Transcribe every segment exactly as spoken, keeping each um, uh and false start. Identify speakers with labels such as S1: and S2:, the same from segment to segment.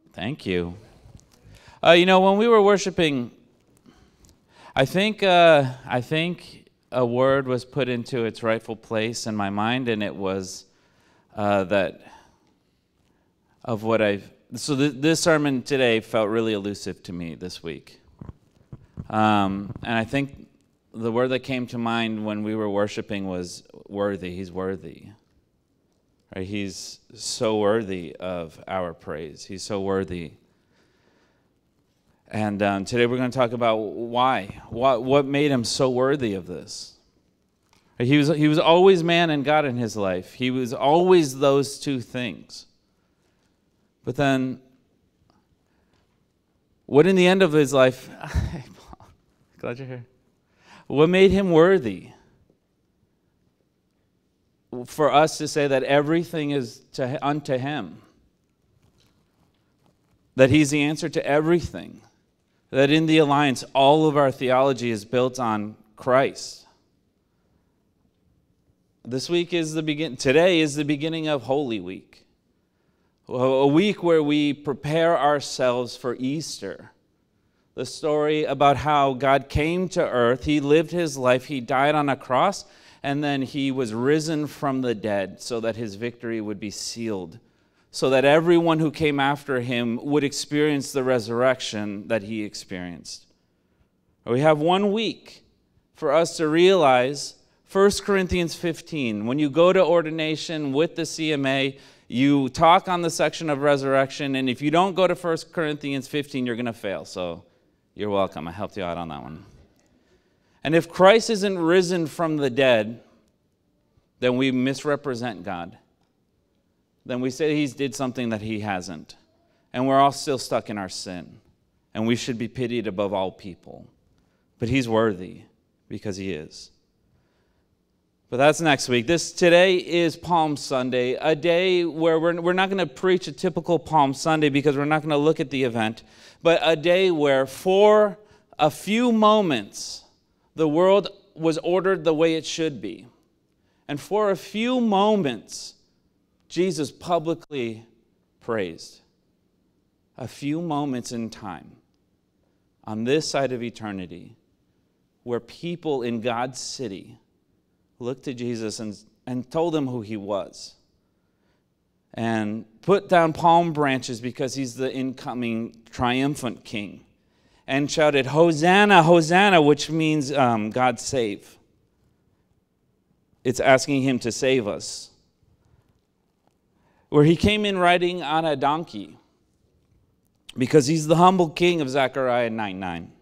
S1: Thank you. Uh, you know, when we were worshiping, I think uh, I think a word was put into its rightful place in my mind, and it was uh, that of what I've. So th- this sermon today felt really elusive to me this week, um, and I think the word that came to mind when we were worshiping was worthy. He's worthy. Right? He's so worthy of our praise. He's so worthy. And um, today we're going to talk about why. What, what made him so worthy of this? He was, he was always man and God in his life. He was always those two things. But then, what in the end of his life, glad you're here. What made him worthy? For us to say that everything is to, unto him. That he's the answer to everything. That in the Alliance, all of our theology is built on Christ. This week is the begin. Today is the beginning of Holy Week. A week where we prepare ourselves for Easter. The story about how God came to earth, he lived his life, he died on a cross, and then he was risen from the dead so that his victory would be sealed, so that everyone who came after him would experience the resurrection that he experienced. We have one week for us to realize First Corinthians fifteen. When you go to ordination with the C M A, you talk on the section of resurrection, and if you don't go to First Corinthians fifteen, you're going to fail. So you're welcome. I helped you out on that one. And if Christ isn't risen from the dead, then we misrepresent God. Then we say he's did something that he hasn't. And we're all still stuck in our sin. And we should be pitied above all people. But he's worthy because he is. But that's next week. This today is Palm Sunday, a day where we're, we're not going to preach a typical Palm Sunday because we're not going to look at the event, but a day where for a few moments the world was ordered the way it should be. And for a few moments, Jesus publicly praised. A few moments in time on this side of eternity where people in God's city looked to Jesus and, and told him who he was. And put down palm branches because he's the incoming triumphant king. And shouted, Hosanna, Hosanna, which means um, God save. It's asking him to save us. Where he came in riding on a donkey because he's the humble king of Zechariah nine nine.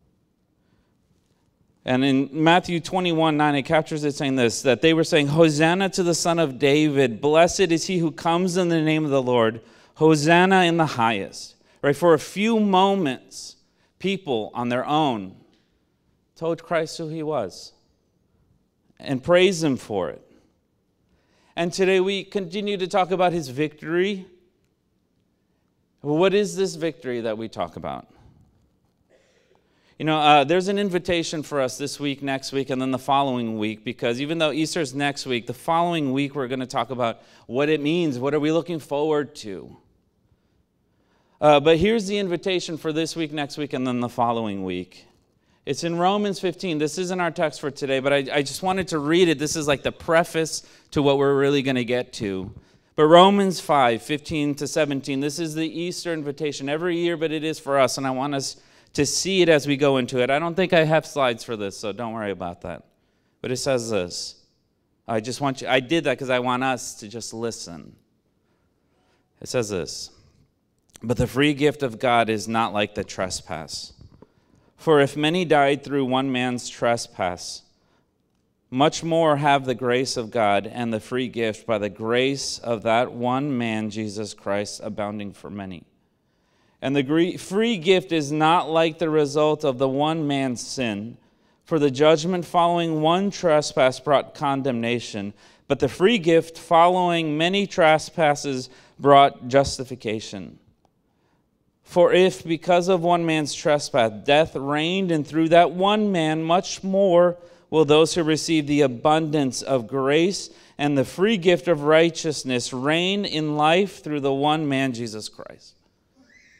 S1: And in Matthew twenty-one nine, it captures it saying this, that they were saying, Hosanna to the Son of David. Blessed is he who comes in the name of the Lord. Hosanna in the highest. Right? For a few moments, people on their own told Christ who he was and praised him for it. And today we continue to talk about his victory. What is this victory that we talk about? You know, uh, there's an invitation for us this week, next week, and then the following week, because even though Easter's next week, the following week we're going to talk about what it means. What are we looking forward to? Uh, but here's the invitation for this week, next week, and then the following week. It's in Romans fifteen. This isn't our text for today, but I, I just wanted to read it. This is like the preface to what we're really going to get to. But Romans five, fifteen to seventeen, this is the Easter invitation every year, but it is for us, and I want us to see it as we go into it. I don't think I have slides for this, so don't worry about that. But it says this. I just want you, I did that because I want us to just listen. It says this. But the free gift of God is not like the trespass. For if many died through one man's trespass, much more have the grace of God and the free gift by the grace of that one man, Jesus Christ, abounding for many. And the free gift is not like the result of the one man's sin, for the judgment following one trespass brought condemnation, but the free gift following many trespasses brought justification. For if, because of one man's trespass, death reigned, and through that one man, much more will those who receive the abundance of grace and the free gift of righteousness reign in life through the one man, Jesus Christ.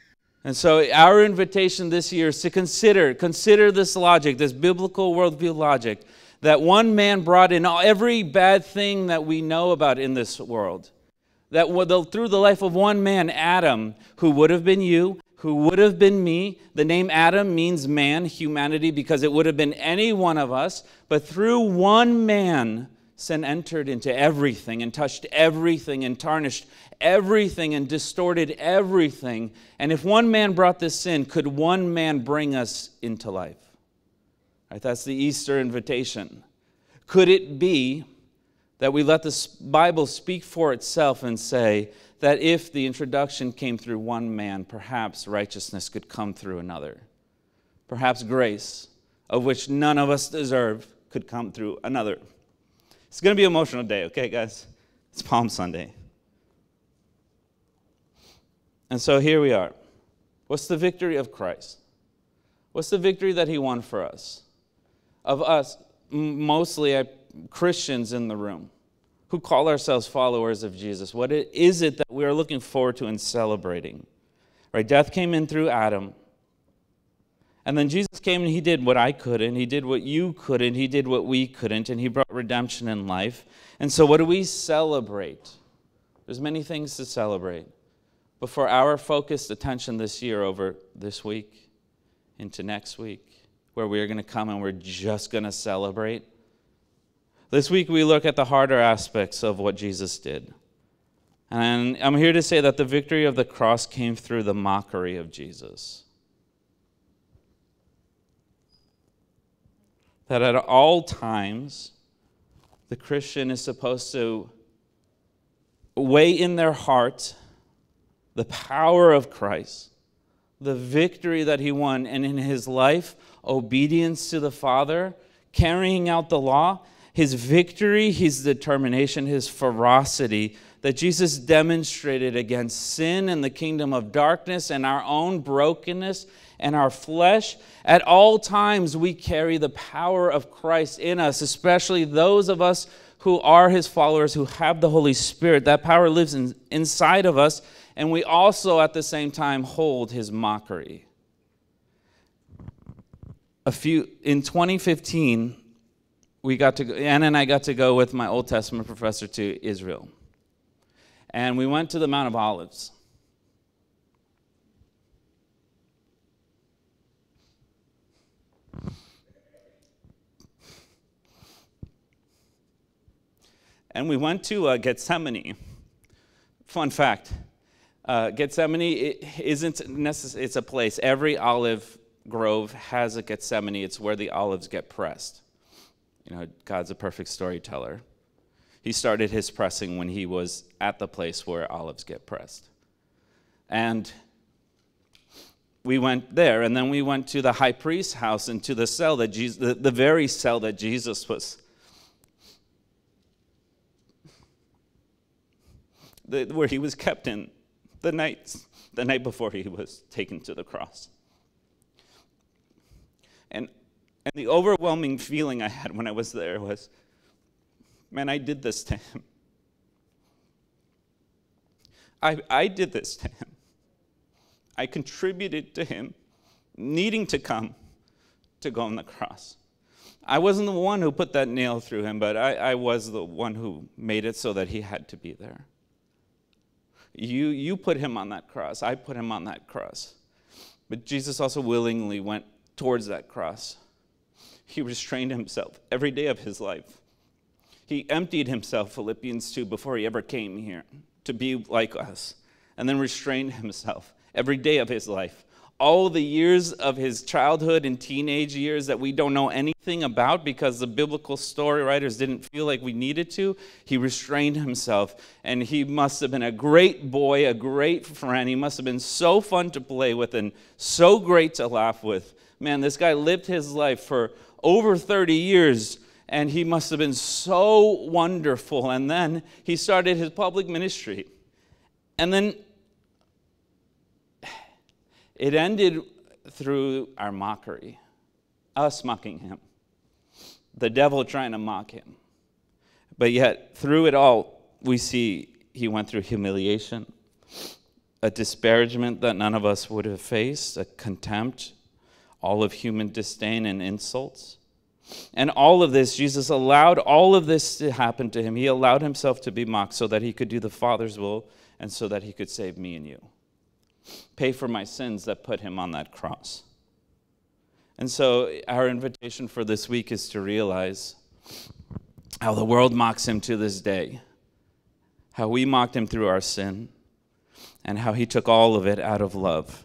S1: And so our invitation this year is to consider, consider this logic, this biblical worldview logic, that one man brought in every bad thing that we know about in this world. That through the life of one man, Adam, who would have been you, who would have been me. The name Adam means man, humanity, because it would have been any one of us. But through one man, sin entered into everything and touched everything and tarnished everything and distorted everything. And if one man brought this sin, could one man bring us into life? Right, that's the Easter invitation. Could it be that we let the Bible speak for itself and say that if the introduction came through one man, perhaps righteousness could come through another. Perhaps grace, of which none of us deserve, could come through another. It's going to be an emotional day, okay, guys? It's Palm Sunday. And so here we are. What's the victory of Christ? What's the victory that he won for us? Of us, mostly Christians in the room, who call ourselves followers of Jesus. What is it that we are looking forward to and celebrating? Right? Death came in through Adam. And then Jesus came and he did what I couldn't. He did what you couldn't. He did what we couldn't. And he brought redemption in life. And so what do we celebrate? There's many things to celebrate. But for our focused attention this year over this week into next week, where we're going to come and we're just going to celebrate, this week we look at the harder aspects of what Jesus did. And I'm here to say that the victory of the cross came through the mockery of Jesus. That at all times, the Christian is supposed to weigh in their heart the power of Christ, the victory that he won, and in his life, obedience to the Father, carrying out the law, his victory, his determination, his ferocity that Jesus demonstrated against sin and the kingdom of darkness and our own brokenness and our flesh. At all times, we carry the power of Christ in us, especially those of us who are his followers, who have the Holy Spirit. That power lives in, inside of us, and we also at the same time hold his mockery. A few in twenty fifteen, we got to go, Anna and I got to go with my Old Testament professor to Israel. And we went to the Mount of Olives. And we went to uh, Gethsemane. Fun fact, uh, Gethsemane isn't necessarily, it's a place. Every olive grove has a Gethsemane. It's where the olives get pressed. You know, God's a perfect storyteller. He started his pressing when he was at the place where olives get pressed. And we went there, and then we went to the high priest's house and to the cell that Jesus, the, the very cell that Jesus was, the, where he was kept in the night, the night before he was taken to the cross. And And the overwhelming feeling I had when I was there was, man, I did this to him. I, I did this to him. I contributed to him needing to come to go on the cross. I wasn't the one who put that nail through him, but I, I was the one who made it so that he had to be there. You, you put him on that cross. I put him on that cross. But Jesus also willingly went towards that cross. He restrained himself every day of his life. He emptied himself, Philippians two, before he ever came here to be like us, and then restrained himself every day of his life. All the years of his childhood and teenage years that we don't know anything about because the biblical story writers didn't feel like we needed to, he restrained himself, and he must have been a great boy, a great friend. He must have been so fun to play with and so great to laugh with. Man, this guy lived his life for over thirty years, and he must have been so wonderful. And then he started his public ministry. And then it ended through our mockery, us mocking him, the devil trying to mock him. But yet, through it all, we see he went through humiliation, a disparagement that none of us would have faced, a contempt, all of human disdain and insults. And all of this, Jesus allowed all of this to happen to him. He allowed himself to be mocked so that he could do the Father's will and so that he could save me and you. Pay for my sins that put him on that cross. And so our invitation for this week is to realize how the world mocks him to this day, how we mocked him through our sin, and how he took all of it out of love.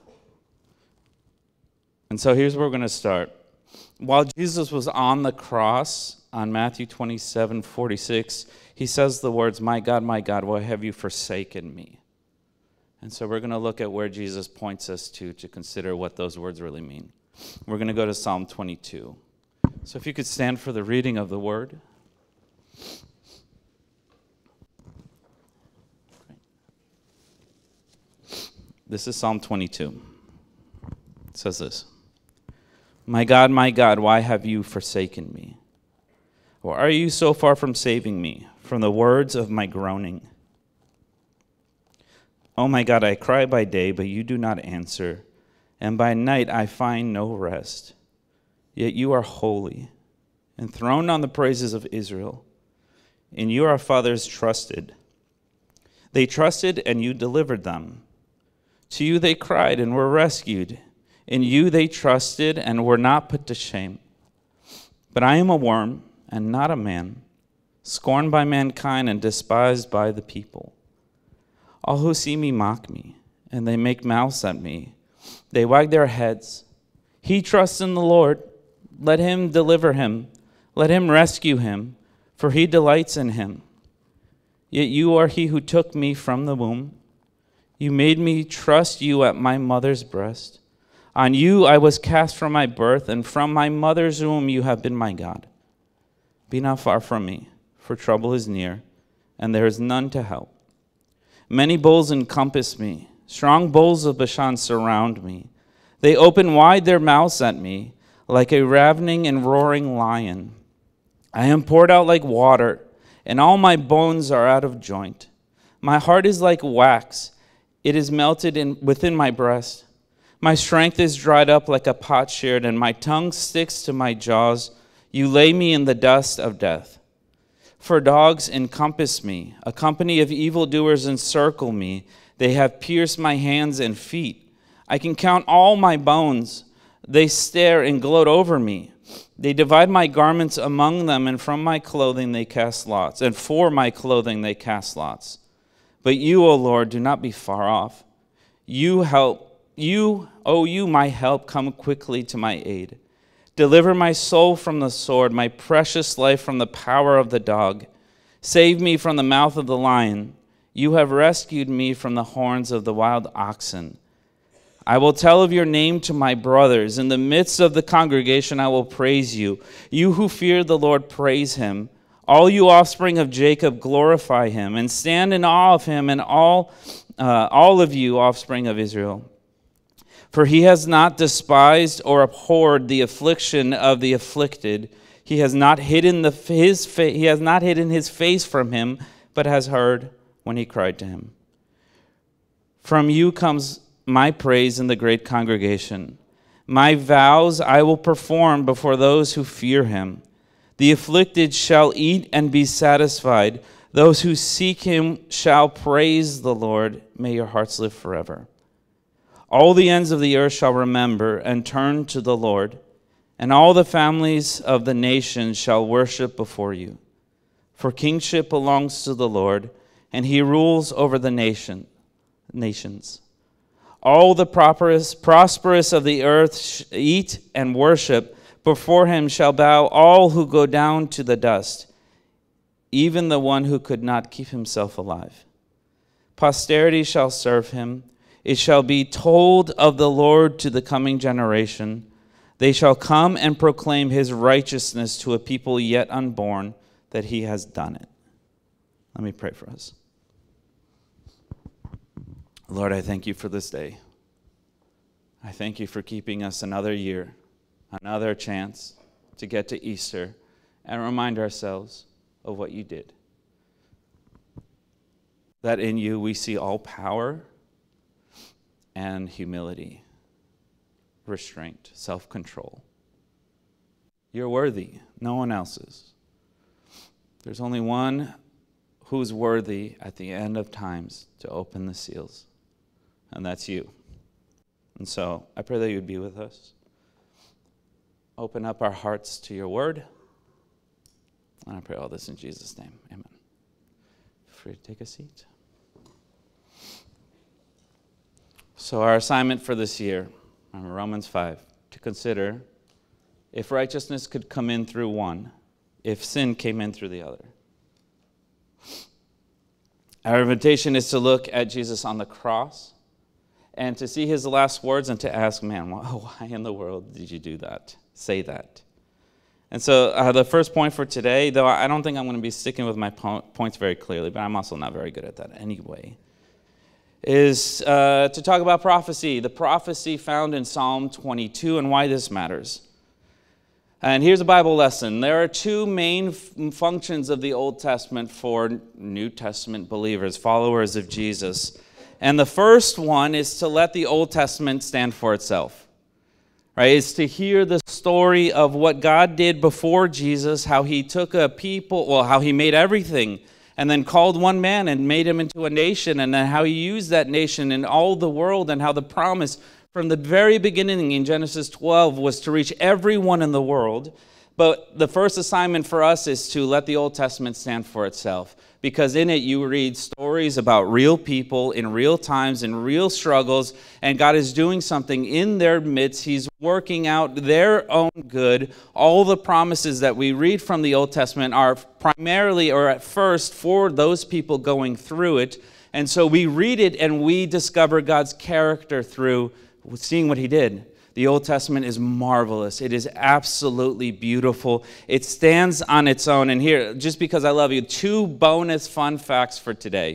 S1: And so here's where we're going to start. While Jesus was on the cross, on Matthew twenty-seven forty-six, he says the words, "My God, my God, why have you forsaken me?" And so we're going to look at where Jesus points us to to consider what those words really mean. We're going to go to Psalm twenty-two. So if you could stand for the reading of the word. This is Psalm twenty-two. It says this. "My God, my God, why have you forsaken me? Or are you so far from saving me from the words of my groaning? Oh my God, I cry by day, but you do not answer, and by night I find no rest. Yet you are holy, enthroned on the praises of Israel. In you our fathers trusted. They trusted, and you delivered them. To you they cried and were rescued. In you they trusted and were not put to shame. But I am a worm and not a man, scorned by mankind and despised by the people. All who see me mock me, and they make mouths at me. They wag their heads. He trusts in the Lord. Let him deliver him. Let him rescue him, for he delights in him. Yet you are he who took me from the womb. You made me trust you at my mother's breast. On you I was cast from my birth, and from my mother's womb you have been my God. Be not far from me, for trouble is near, and there is none to help. Many bulls encompass me. Strong bulls of Bashan surround me. They open wide their mouths at me, like a ravening and roaring lion. I am poured out like water, and all my bones are out of joint. My heart is like wax. It is melted in, within my breast. My strength is dried up like a potsherd, and my tongue sticks to my jaws. You lay me in the dust of death. For dogs encompass me. A company of evildoers encircle me. They have pierced my hands and feet. I can count all my bones. They stare and gloat over me. They divide my garments among them, and from my clothing they cast lots. And for my clothing they cast lots. But you, O Lord, do not be far off. You help. You, O you, my help, come quickly to my aid. Deliver my soul from the sword, my precious life from the power of the dog. Save me from the mouth of the lion. You have rescued me from the horns of the wild oxen. I will tell of your name to my brothers. In the midst of the congregation I will praise you. You who fear the Lord, praise him. All you offspring of Jacob, glorify him, and stand in awe of him, and all, uh, all of you offspring of Israel. For he has not despised or abhorred the affliction of the afflicted. He has not hidden the, his fa- he has not hidden his face from him, but has heard when he cried to him. From you comes my praise in the great congregation. My vows I will perform before those who fear him. The afflicted shall eat and be satisfied. Those who seek him shall praise the Lord. May your hearts live forever. All the ends of the earth shall remember and turn to the Lord, and all the families of the nations shall worship before you. For kingship belongs to the Lord, and he rules over the nation, nations. All the prosperous, prosperous of the earth eat and worship. Before him shall bow all who go down to the dust, even the one who could not keep himself alive. Posterity shall serve him. It shall be told of the Lord to the coming generation. They shall come and proclaim his righteousness to a people yet unborn, that he has done it. Let me pray for us. Lord, I thank you for this day. I thank you for keeping us another year, another chance to get to Easter and remind ourselves of what you did. That in you we see all power, and humility, restraint, self-control. You're worthy. No one else is. There's only one who's worthy at the end of times to open the seals, and that's you. And so I pray that you would be with us. Open up our hearts to your word. And I pray all this in Jesus' name. Amen. Feel free to take a seat. So our assignment for this year, Romans five, to consider if righteousness could come in through one, if sin came in through the other. Our invitation is to look at Jesus on the cross and to see his last words and to ask, man, why in the world did you do that? Say that. And so uh, the first point for today, though I don't think I'm going to be sticking with my po- points very clearly, but I'm also not very good at that anyway, is uh, to talk about prophecy, the prophecy found in Psalm twenty-two and why this matters. And here's a Bible lesson. There are two main f- functions of the Old Testament for New Testament believers, followers of Jesus. And the first one is to let the Old Testament stand for itself. Right? It's to hear the story of what God did before Jesus, how he took a people, well, how he made everything, and then called one man and made him into a nation, and then how he used that nation in all the world, and how the promise from the very beginning in Genesis twelve was to reach everyone in the world. But the first assignment for us is to let the Old Testament stand for itself, because in it you read stories about real people in real times, in real struggles, and God is doing something in their midst. He's working out their own good. All the promises that we read from the Old Testament are primarily or at first for those people going through it. And so we read it and we discover God's character through seeing what he did. The Old Testament is marvelous. It is absolutely beautiful. It stands on its own. And here, just because I love you, two bonus fun facts for today.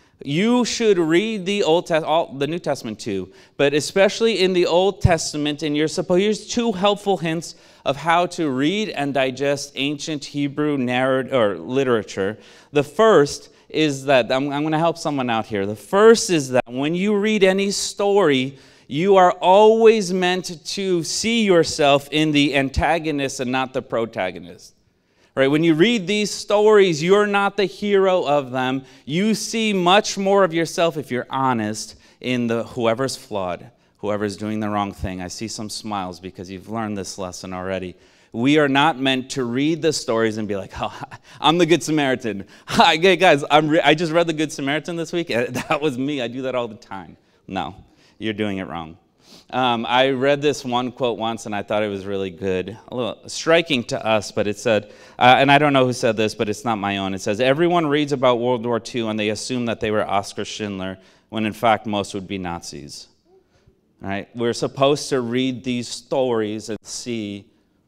S1: You should read the Old Testament, the New Testament too, but especially in the Old Testament, and you're supposed, here's two helpful hints of how to read and digest ancient Hebrew narrative or literature. The first is that, I'm, I'm going to help someone out here. The first is that when you read any story, you are always meant to see yourself in the antagonist and not the protagonist. Right? When you read these stories, you're not the hero of them. You see much more of yourself, if you're honest, in the whoever's flawed, whoever's doing the wrong thing. I see some smiles because you've learned this lesson already. We are not meant to read the stories and be like, oh, I'm the Good Samaritan. Hi, guys, I'm re- I just read the Good Samaritan this week. That was me. I do that all the time. No. You're doing it wrong. Um, I read this one quote once, and I thought it was really good. A little striking to us, but it said, uh, and I don't know who said this, but it's not my own. It says, everyone reads about World War Two, and they assume that they were Oskar Schindler, when in fact most would be Nazis. All right? We're supposed to read these stories and see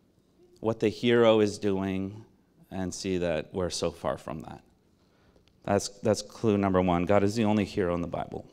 S1: what the hero is doing and see that we're so far from that. That's, that's clue number one. God is the only hero in the Bible.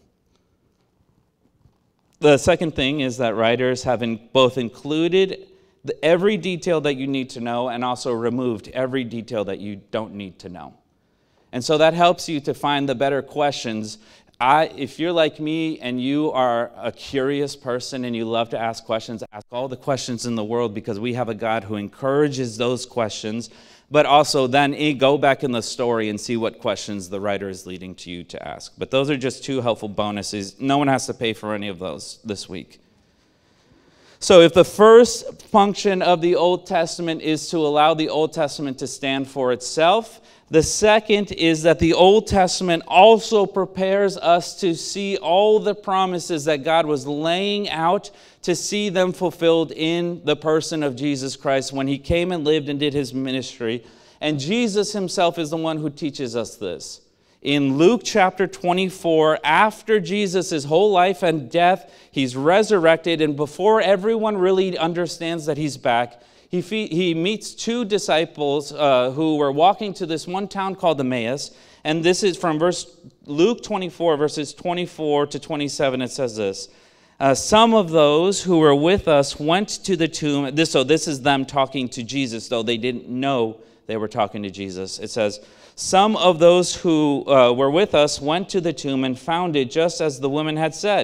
S1: The second thing is that writers have in both included the, every detail that you need to know and also removed every detail that you don't need to know. And so that helps you to find the better questions. I, if you're like me and you are a curious person and you love to ask questions, ask all the questions in the world, because we have a God who encourages those questions, but also then go back in the story and see what questions the writer is leading to you to ask. But those are just two helpful bonuses. No one has to pay for any of those this week. So if the first function of the Old Testament is to allow the Old Testament to stand for itself, the second is that the Old Testament also prepares us to see all the promises that God was laying out, to see them fulfilled in the person of Jesus Christ when he came and lived and did his ministry. And Jesus himself is the one who teaches us this. In Luke chapter twenty-four, after Jesus' whole life and death, he's resurrected, and before everyone really understands that he's back, He, fe- he meets two disciples uh, who were walking to this one town called Emmaus. And this is from verse Luke twenty-four, verses twenty-four to twenty-seven. It says this. Uh, Some of those who were with us went to the tomb. This, so this is them talking to Jesus, though they didn't know they were talking to Jesus. It says, some of those who uh, were with us went to the tomb and found it just as the woman had said,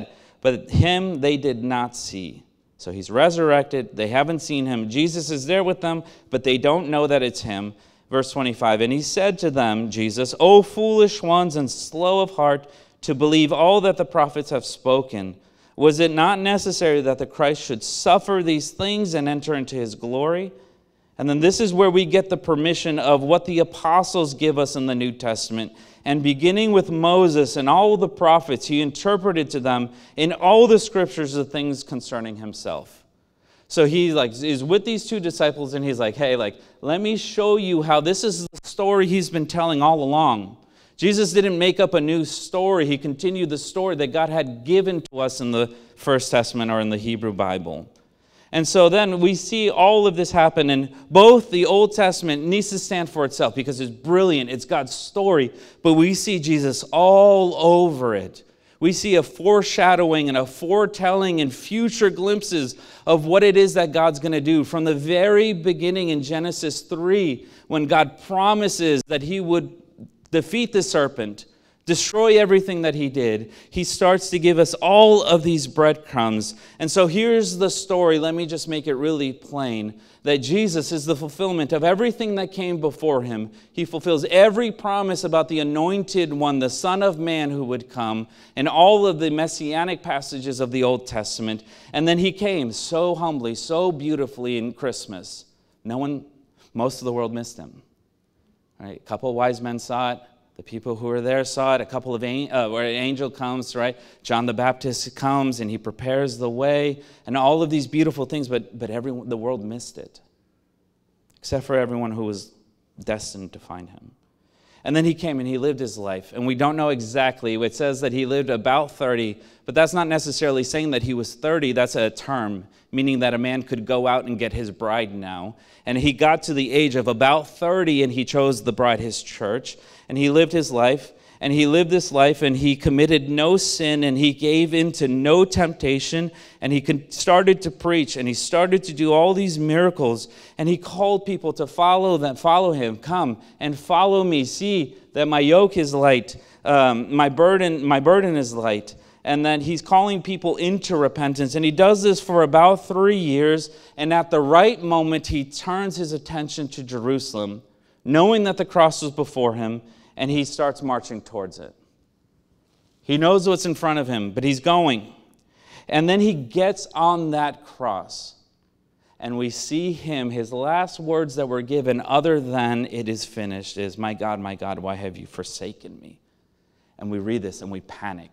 S1: but him they did not see. So he's resurrected. They haven't seen him. Jesus is there with them, but they don't know that it's him. Verse twenty-five, and he said to them, Jesus, O foolish ones and slow of heart to believe all that the prophets have spoken. Was it not necessary that the Christ should suffer these things and enter into his glory? And then this is where we get the permission of what the apostles give us in the New Testament. And beginning with Moses and all the prophets, he interpreted to them in all the scriptures the things concerning himself. So he like is with these two disciples and he's like, hey, like, let me show you how this is the story he's been telling all along. Jesus didn't make up a new story. He continued the story that God had given to us in the First Testament or in the Hebrew Bible. And so then we see all of this happen, and both the Old Testament needs to stand for itself because it's brilliant. It's God's story, but we see Jesus all over it. We see a foreshadowing and a foretelling and future glimpses of what it is that God's going to do. From the very beginning in Genesis three, when God promises that he would defeat the serpent, destroy everything that he did, he starts to give us all of these breadcrumbs. And so here's the story. Let me just make it really plain, that Jesus is the fulfillment of everything that came before him. He fulfills every promise about the anointed one, the Son of Man who would come, and all of the messianic passages of the Old Testament. And then he came so humbly, so beautifully in Christmas. No one, most of the world missed him. Right? A couple of wise men saw it. The people who were there saw it. A couple of uh, where an angel comes, right? John the Baptist comes and he prepares the way, and all of these beautiful things. But but everyone, the world missed it, except for everyone who was destined to find him. And then he came and he lived his life, and we don't know exactly. It says that he lived about thirty, but that's not necessarily saying that he was thirty. That's a term, meaning that a man could go out and get his bride now. And he got to the age of about thirty, and he chose the bride, his church. And he lived his life, and he lived this life, and he committed no sin, and he gave in to no temptation, and he started to preach, and he started to do all these miracles, and he called people to follow them, follow him, come and follow me. See that my yoke is light, um, my burden, my burden is light. And then he's calling people into repentance, and he does this for about three years. And at the right moment, he turns his attention to Jerusalem, knowing that the cross was before him, and he starts marching towards it. He knows what's in front of him, but he's going. And then he gets on that cross, and we see him, his last words that were given other than "it is finished" is, "My God, my God, why have you forsaken me?" And we read this and we panic.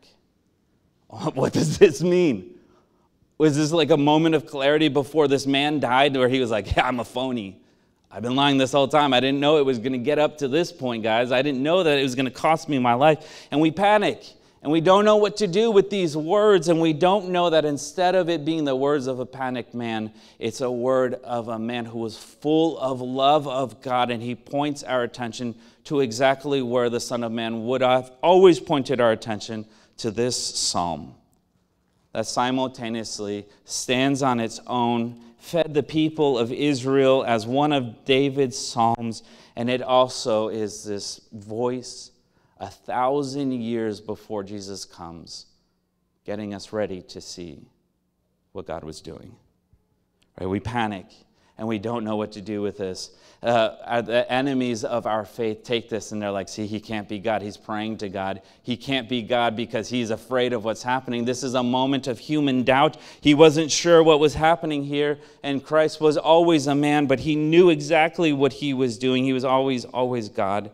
S1: What does this mean? Was this like a moment of clarity before this man died where he was like, yeah, I'm a phony. I've been lying this whole time. I didn't know it was going to get up to this point, guys. I didn't know that it was going to cost me my life. And we panic, and we don't know what to do with these words, and we don't know that instead of it being the words of a panicked man, it's a word of a man who was full of love of God, and he points our attention to exactly where the Son of Man would have always pointed our attention, to this psalm that simultaneously stands on its own, fed the people of Israel as one of David's psalms, and it also is this voice a thousand years before Jesus comes, getting us ready to see what God was doing. Right? We panic, and we don't know what to do with this. Uh, the enemies of our faith take this and they're like, see, he can't be God. He's praying to God. He can't be God because he's afraid of what's happening. This is a moment of human doubt. He wasn't sure what was happening here, and Christ was always a man, but he knew exactly what he was doing. He was always, always God.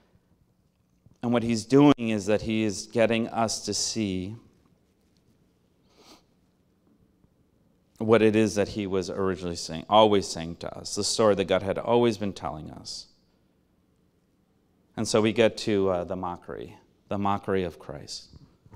S1: And what he's doing is that he is getting us to see what it is that he was originally saying, always saying to us, the story that God had always been telling us. And so we get to uh, the mockery, the mockery of Christ.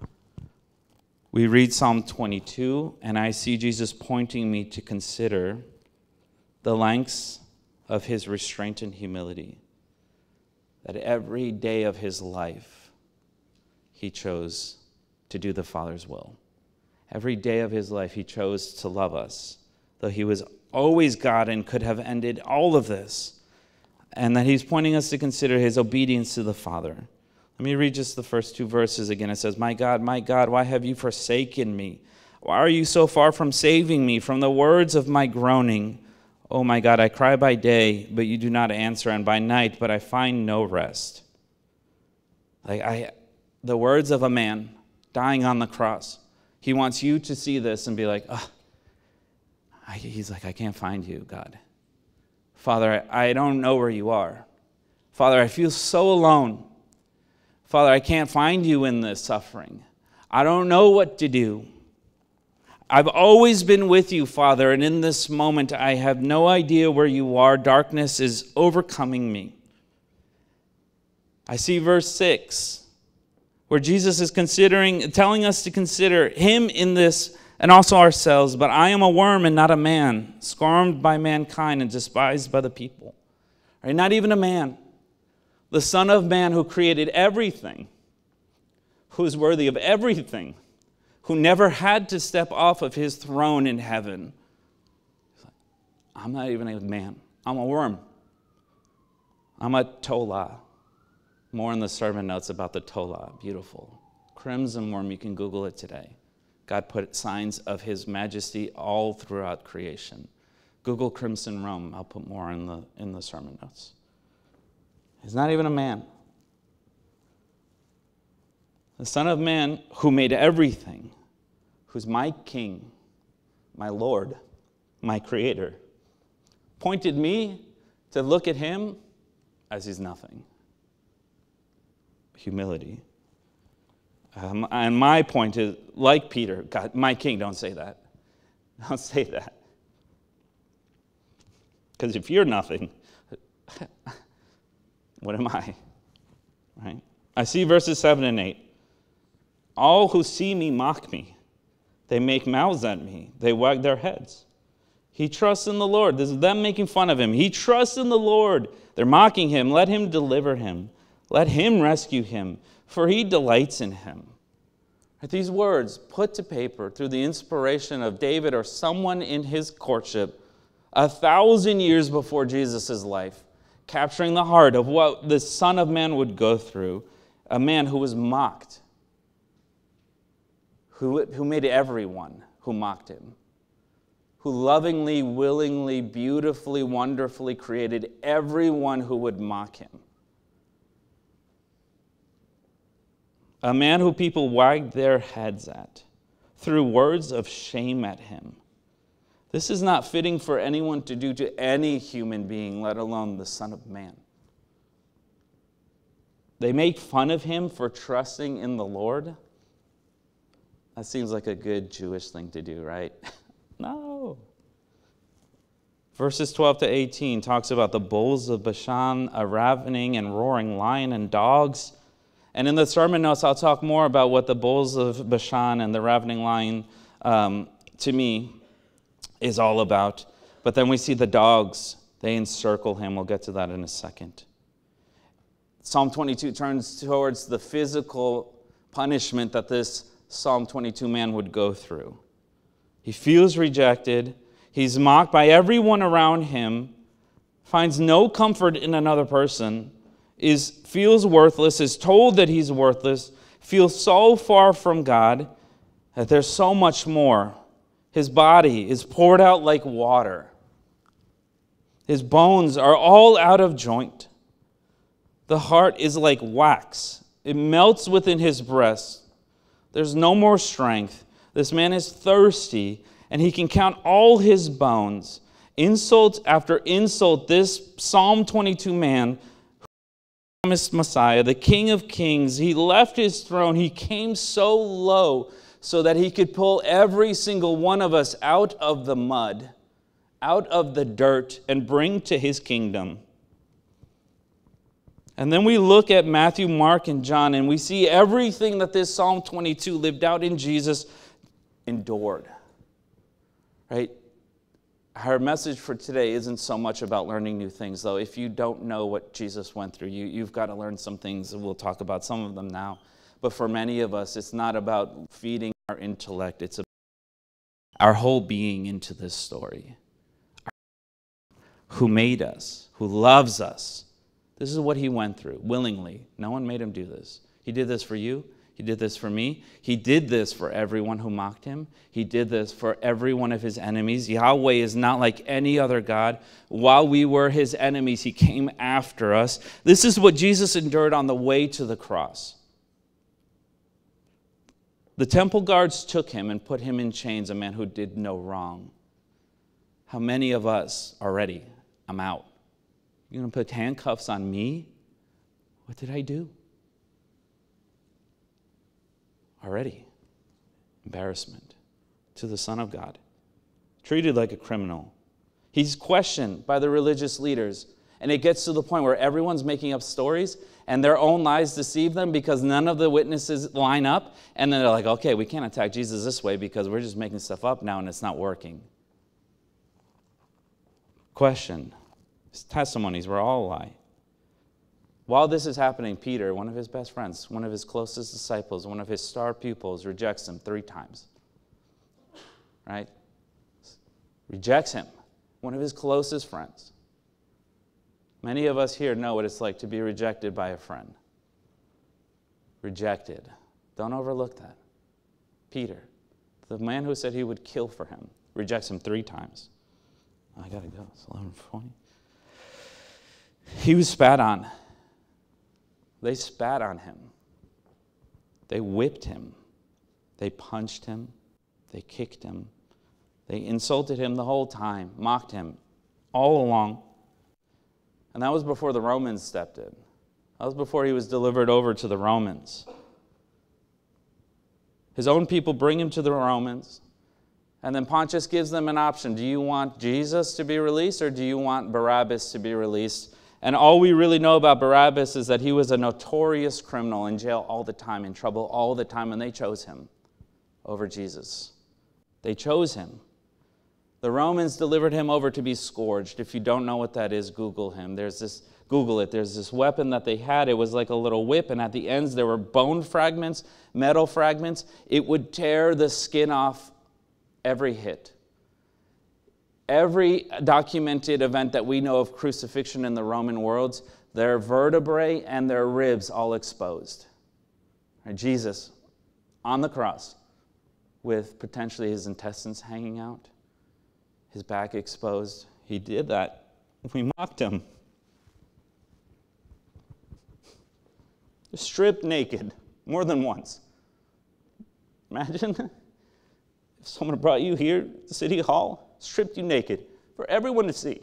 S1: We read Psalm twenty-two, and I see Jesus pointing me to consider the lengths of his restraint and humility, that every day of his life he chose to do the Father's will. Every day of his life, he chose to love us, though he was always God and could have ended all of this. And that he's pointing us to consider his obedience to the Father. Let me read just the first two verses again. It says, "My God, my God, why have you forsaken me? Why are you so far from saving me from the words of my groaning? Oh my God, I cry by day, but you do not answer, and by night, but I find no rest." Like I, the words of a man dying on the cross. He wants you to see this and be like, oh, I, he's like, I can't find you, God. Father, I, I don't know where you are. Father, I feel so alone. Father, I can't find you in this suffering. I don't know what to do. I've always been with you, Father, and in this moment I have no idea where you are. Darkness is overcoming me. I see verse six, where Jesus is considering, telling us to consider him in this and also ourselves. "But I am a worm and not a man, scorned by mankind and despised by the people." Right? Not even a man. The Son of Man who created everything, who is worthy of everything, who never had to step off of his throne in heaven. I'm not even a man. I'm a worm. I'm a tola. More in the sermon notes about the tola. Beautiful. Crimson worm, you can Google it today. God put signs of his majesty all throughout creation. Google crimson worm. I'll put more in the, in the sermon notes. He's not even a man. The Son of Man who made everything, who's my King, my Lord, my Creator, pointed me to look at him as he's nothing. Humility. Um, and my point is, like Peter, God, my King, don't say that. Don't say that. Because if you're nothing, what am I? Right? I see verses seven and eight. "All who see me mock me. They make mouths at me. They wag their heads. He trusts in the Lord." This is them making fun of him. He trusts in the Lord. They're mocking him. "Let him deliver him. Let him rescue him, for he delights in him." These words put to paper through the inspiration of David or someone in his courtship a thousand years before Jesus' life, capturing the heart of what the Son of Man would go through, a man who was mocked, who, who made everyone who mocked him, who lovingly, willingly, beautifully, wonderfully created everyone who would mock him. A man who people wagged their heads at, threw words of shame at him. This is not fitting for anyone to do to any human being, let alone the Son of Man. They make fun of him for trusting in the Lord. That seems like a good Jewish thing to do, right? No. Verses twelve to eighteen talks about the bulls of Bashan, a ravening and roaring lion and dogs. And in the sermon notes, I'll talk more about what the bulls of Bashan and the ravening lion, um, to me, is all about. But then we see the dogs. They encircle him. We'll get to that in a second. Psalm twenty-two turns towards the physical punishment that this Psalm twenty-two man would go through. He feels rejected. He's mocked by everyone around him, finds no comfort in another person, is feels worthless, is told that he's worthless, feels so far from God that there's so much more. His body is poured out like water. His bones are all out of joint. The heart is like wax. It melts within his breast. There's no more strength. This man is thirsty, and he can count all his bones. Insult after insult, this Psalm twenty-two man, promised Messiah, the King of Kings, he left his throne. He came so low so that he could pull every single one of us out of the mud, out of the dirt, and bring to his kingdom. And then we look at Matthew, Mark, and John, and we see everything that this Psalm twenty-two lived out in Jesus endured. Right? Our message for today isn't so much about learning new things, though. If you don't know what Jesus went through, you, you've got to learn some things, and we'll talk about some of them now. But for many of us, it's not about feeding our intellect. It's about our whole being into this story. Who made us, who loves us. This is what he went through, willingly. No one made him do this. He did this for you. He did this for me. He did this for everyone who mocked him. He did this for every one of his enemies. Yahweh is not like any other God. While we were his enemies, he came after us. This is what Jesus endured on the way to the cross. The temple guards took him and put him in chains, a man who did no wrong. How many of us are ready? I'm out. You're going to put handcuffs on me? What did I do? Already. Embarrassment to the Son of God. Treated like a criminal. He's questioned by the religious leaders. And it gets to the point where everyone's making up stories and their own lies deceive them because none of the witnesses line up. And then they're like, okay, we can't attack Jesus this way because we're just making stuff up now and it's not working. Question. His testimonies were all a lie. While this is happening, Peter, one of his best friends, one of his closest disciples, one of his star pupils, rejects him three times. Right? Rejects him. One of his closest friends. Many of us here know what it's like to be rejected by a friend. Rejected. Don't overlook that. Peter, the man who said he would kill for him, rejects him three times. I gotta go. It's eleven twenty. He was spat on. They spat on him. They whipped him. They punched him. They kicked him. They insulted him the whole time, mocked him all along. And that was before the Romans stepped in. That was before he was delivered over to the Romans. His own people bring him to the Romans. And then Pontius gives them an option. Do you want Jesus to be released or do you want Barabbas to be released? And all we really know about Barabbas is that he was a notorious criminal in jail all the time, in trouble all the time, and they chose him over Jesus. They chose him. The Romans delivered him over to be scourged. If you don't know what that is, Google him. There's this, Google it. There's this weapon that they had. It was like a little whip, and at the ends there were bone fragments, metal fragments. It would tear the skin off every hit. Every documented event that we know of crucifixion in the Roman world, their vertebrae and their ribs all exposed. Right, Jesus on the cross with potentially his intestines hanging out, his back exposed. He did that. We mocked him. Stripped naked more than once. Imagine if someone brought you here to City Hall, stripped you naked for everyone to see.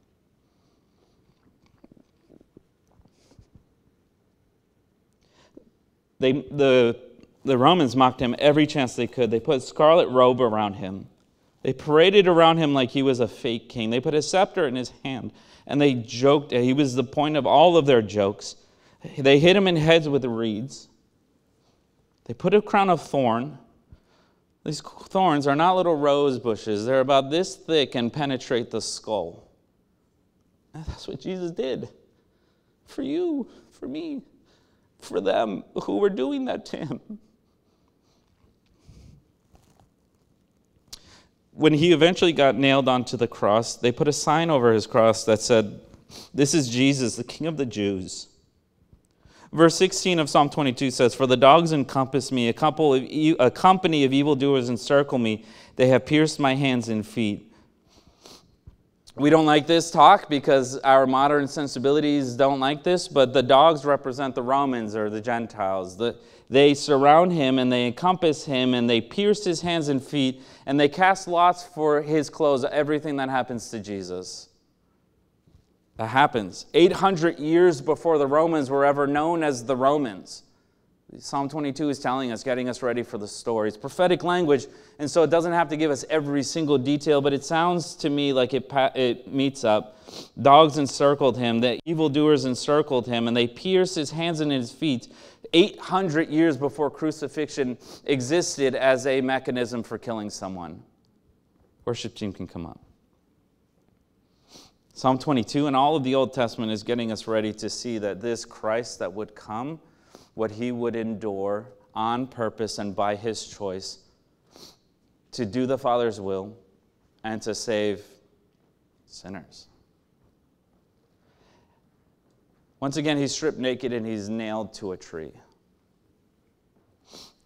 S1: They, the, the Romans mocked him every chance they could. They put a scarlet robe around him. They paraded around him like he was a fake king. They put a scepter in his hand, and they joked. He was the point of all of their jokes. They hit him in heads with reeds. They put a crown of thorn. These thorns are not little rose bushes. They're about this thick and penetrate the skull. And that's what Jesus did. For you, for me, for them who were doing that to him. When he eventually got nailed onto the cross, they put a sign over his cross that said, "This is Jesus, the King of the Jews." Verse sixteen of Psalm twenty-two says, "For the dogs encompass me, a, couple of e- a company of evildoers encircle me. They have pierced my hands and feet." We don't like this talk because our modern sensibilities don't like this, but the dogs represent the Romans or the Gentiles. The, they surround him and they encompass him and they pierce his hands and feet and they cast lots for his clothes, everything that happens to Jesus. That happens eight hundred years before the Romans were ever known as the Romans. Psalm twenty-two is telling us, getting us ready for the story. It's prophetic language, and so it doesn't have to give us every single detail, but it sounds to me like it, it meets up. Dogs encircled him, the evildoers encircled him, and they pierced his hands and his feet eight hundred years before crucifixion existed as a mechanism for killing someone. Worship team can come up. Psalm twenty-two and all of the Old Testament is getting us ready to see that this Christ that would come, what he would endure on purpose and by his choice to do the Father's will and to save sinners. Once again, he's stripped naked and he's nailed to a tree.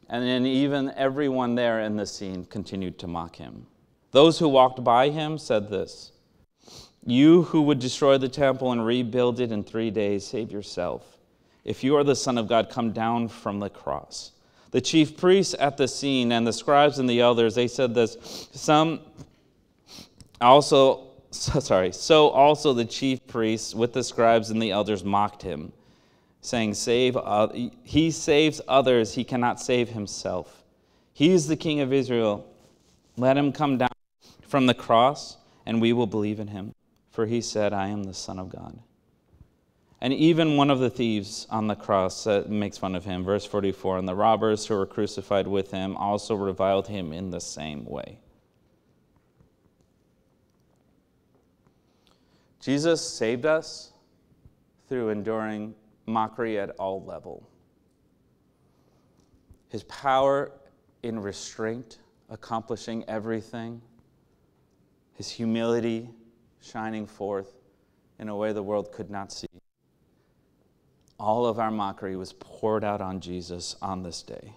S1: And then even everyone there in the scene continued to mock him. Those who walked by him said this, "You who would destroy the temple and rebuild it in three days, save yourself. If you are the Son of God, come down from the cross." The chief priests at the scene and the scribes and the elders, they said this. Some also, sorry, so also the chief priests with the scribes and the elders mocked him, saying, "Save, uh, he saves others, he cannot save himself. He is the King of Israel. Let him come down from the cross, and we will believe in him. For he said, 'I am the Son of God.'" And even one of the thieves on the cross uh, makes fun of him. Verse forty-four, "And the robbers who were crucified with him also reviled him in the same way." Jesus saved us through enduring mockery at all levels. His power in restraint, accomplishing everything. His humility shining forth in a way the world could not see. All of our mockery was poured out on Jesus on this day.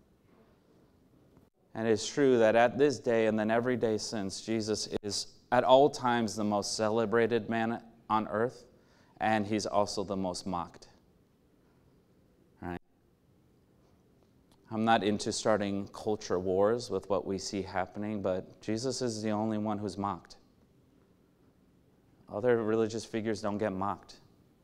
S1: And it's true that at this day and then every day since, Jesus is at all times the most celebrated man on earth, and he's also the most mocked. Right? I'm not into starting culture wars with what we see happening, but Jesus is the only one who's mocked. Other religious figures don't get mocked.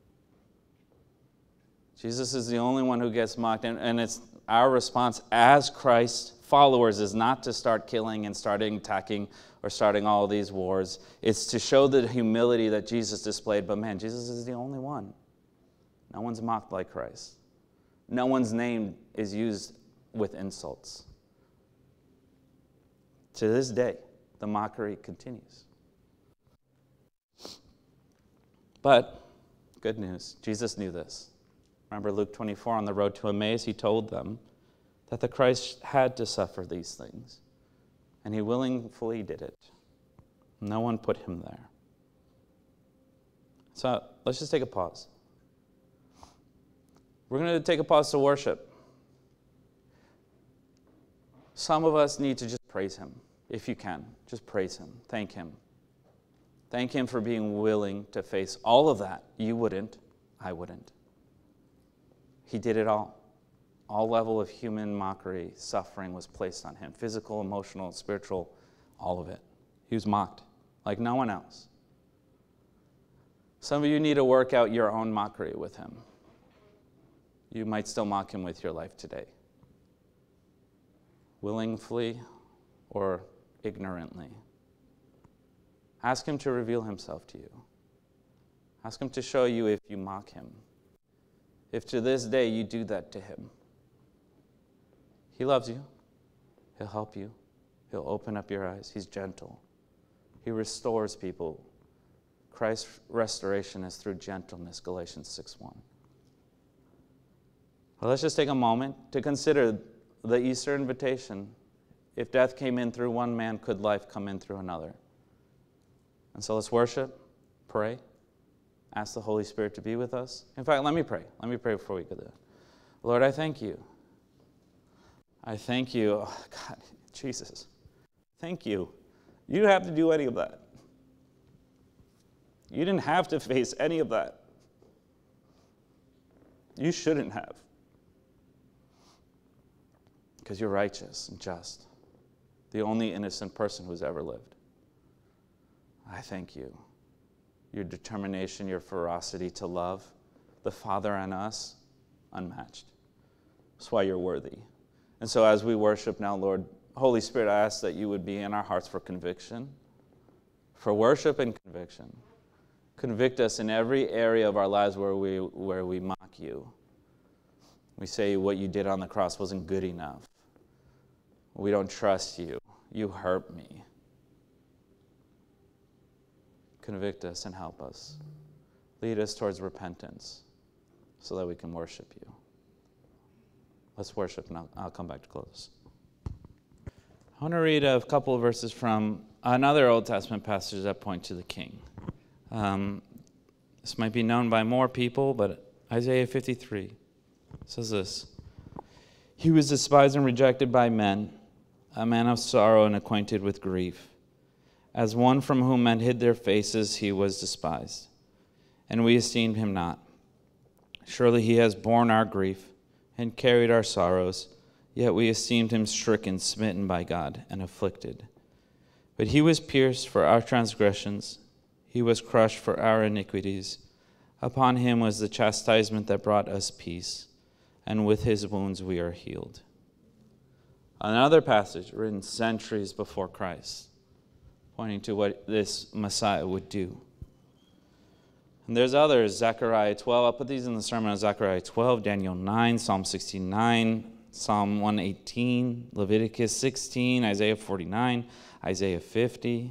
S1: Jesus is the only one who gets mocked, and, and it's our response as Christ followers is not to start killing and starting attacking or starting all these wars. It's to show the humility that Jesus displayed, but man, Jesus is the only one. No one's mocked like Christ. No one's name is used with insults. To this day, the mockery continues. But, good news, Jesus knew this. Remember Luke twenty-four, on the road to Emmaus, he told them that the Christ had to suffer these things, and he willingly did it. No one put him there. So let's just take a pause. We're going to take a pause to worship. Some of us need to just praise him, if you can. Just praise him. Thank him. Thank him for being willing to face all of that. You wouldn't. I wouldn't. He did it all. All level of human mockery, suffering was placed on him. Physical, emotional, spiritual, all of it. He was mocked like no one else. Some of you need to work out your own mockery with him. You might still mock him with your life today. Willingly or ignorantly. Ask him to reveal himself to you. Ask him to show you if you mock him. If to this day you do that to him. He loves you. He'll help you. He'll open up your eyes. He's gentle. He restores people. Christ's restoration is through gentleness, Galatians six one. Well, let's just take a moment to consider the Easter invitation. If death came in through one man, could life come in through another? And so let's worship, pray, ask the Holy Spirit to be with us. In fact, let me pray. Let me pray before we go there. Lord, I thank you. I thank you. Oh, God, Jesus, thank you. You didn't have to do any of that. You didn't have to face any of that. You shouldn't have. Because you're righteous and just. The only innocent person who's ever lived. I thank you. Your determination, your ferocity to love the Father and us, unmatched. That's why you're worthy. And so as we worship now, Lord, Holy Spirit, I ask that you would be in our hearts for conviction, for worship and conviction. Convict us in every area of our lives where we, where we mock you. We say what you did on the cross wasn't good enough. We don't trust you. You hurt me. Convict us and help us. Lead us towards repentance so that we can worship you. Let's worship, and I'll, I'll come back to close. I want to read a couple of verses from another Old Testament passage that point to the King. Um, this might be known by more people, but Isaiah fifty-three says this. He was despised and rejected by men, a man of sorrow and acquainted with grief. As one from whom men hid their faces, he was despised, and we esteemed him not. Surely he has borne our grief and carried our sorrows, yet we esteemed him stricken, smitten by God, and afflicted. But he was pierced for our transgressions, he was crushed for our iniquities. Upon him was the chastisement that brought us peace, and with his wounds we are healed. Another passage written centuries before Christ, pointing to what this Messiah would do. And there's others, Zechariah twelve. I'll put these in the sermon on Zechariah twelve, Daniel nine, Psalm sixty-nine, Psalm one eighteen, Leviticus sixteen, Isaiah forty-nine, Isaiah fifty.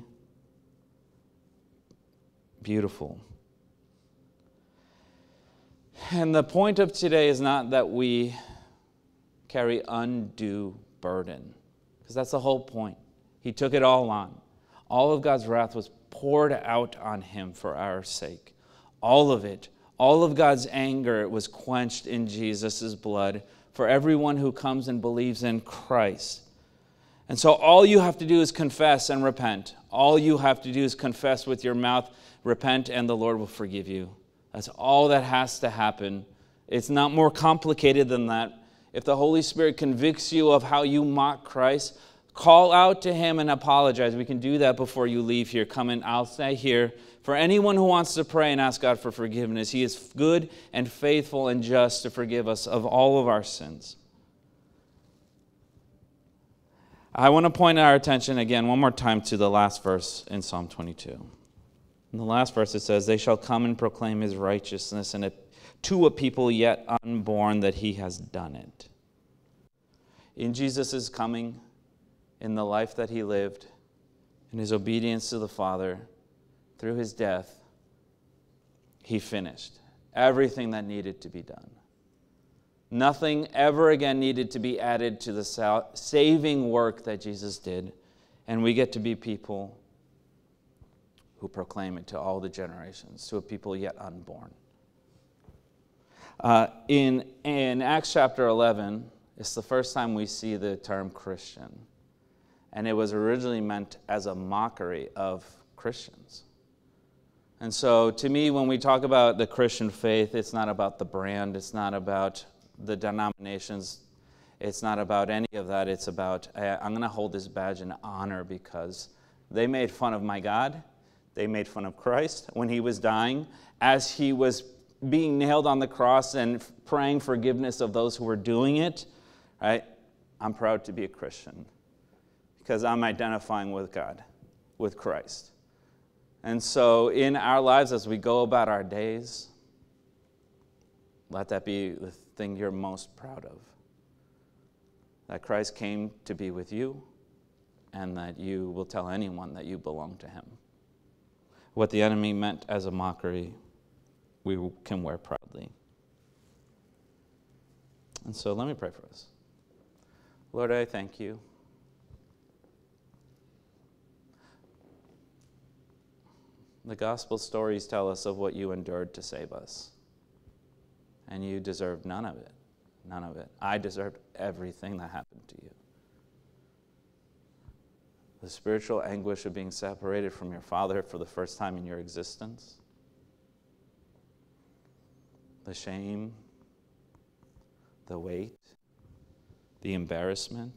S1: Beautiful. And the point of today is not that we carry undue burden, because that's the whole point. He took it all on. All of God's wrath was poured out on him for our sake. All of it. All of God's anger was quenched in Jesus' blood for everyone who comes and believes in Christ. And so all you have to do is confess and repent. All you have to do is confess with your mouth, repent, and the Lord will forgive you. That's all that has to happen. It's not more complicated than that. If the Holy Spirit convicts you of how you mock Christ, call out to him and apologize. We can do that before you leave here. Come in, I'll stay here. For anyone who wants to pray and ask God for forgiveness, he is good and faithful and just to forgive us of all of our sins. I want to point our attention again one more time to the last verse in Psalm twenty-two. In the last verse it says, they shall come and proclaim his righteousness, and to a people yet unborn that he has done it. In Jesus' coming, in the life that he lived, in his obedience to the Father, through his death, he finished everything that needed to be done. Nothing ever again needed to be added to the saving work that Jesus did, and we get to be people who proclaim it to all the generations, to a people yet unborn. Uh, in, in Acts chapter eleven, it's the first time we see the term Christian. And it was originally meant as a mockery of Christians. And so to me, when we talk about the Christian faith, it's not about the brand, it's not about the denominations, it's not about any of that. It's about, I'm going to hold this badge in honor because they made fun of my God. They made fun of Christ when he was dying, as he was being nailed on the cross and praying forgiveness of those who were doing it. Right? I'm proud to be a Christian because I'm identifying with God, with Christ. And so in our lives, as we go about our days, let that be the thing you're most proud of. That Christ came to be with you, and that you will tell anyone that you belong to him. What the enemy meant as a mockery, we can wear proudly. And so let me pray for us. Lord, I thank you. The gospel stories tell us of what you endured to save us. And you deserved none of it. None of it. I deserved everything that happened to you. The spiritual anguish of being separated from your Father for the first time in your existence. The shame, the weight, the embarrassment,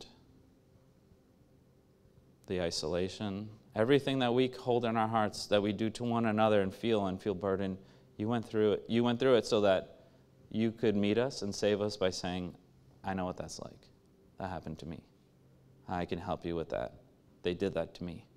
S1: the isolation, everything that we hold in our hearts that we do to one another and feel and feel burdened, you went through it. You went through it so that you could meet us and save us by saying, I know what that's like. That happened to me. I can help you with that. They did that to me.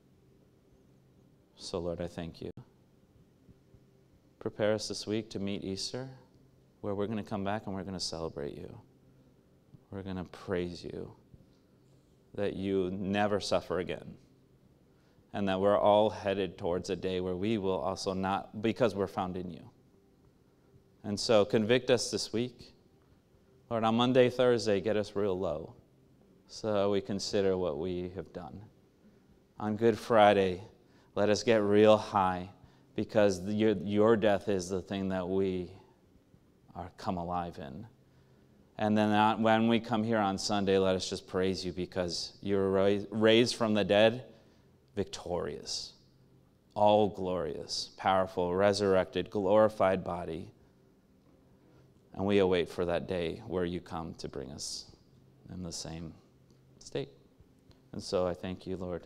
S1: So, Lord, I thank you. Prepare us this week to meet Easter, where we're going to come back and we're going to celebrate you. We're going to praise you that you never suffer again, and that we're all headed towards a day where we will also not, because we're found in you. And so convict us this week. Lord, on Monday, Thursday, get us real low so we consider what we have done. On Good Friday, let us get real high because your, your death is the thing that we are come alive in. And then on- when we come here on Sunday, let us just praise you because you were ra- raised from the dead, victorious, all glorious, powerful, resurrected, glorified body. And we await for that day where you come to bring us in the same state. And so I thank you, Lord.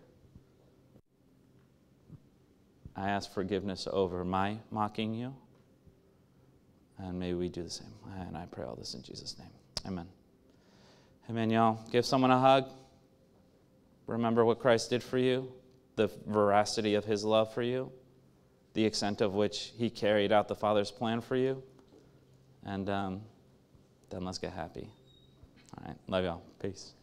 S1: I ask forgiveness over my mocking you. And may we do the same. And I pray all this in Jesus' name. Amen. Amen, y'all. Give someone a hug. Remember what Christ did for you, the veracity of his love for you, the extent of which he carried out the Father's plan for you. And um, then let's get happy. All right. Love y'all. Peace.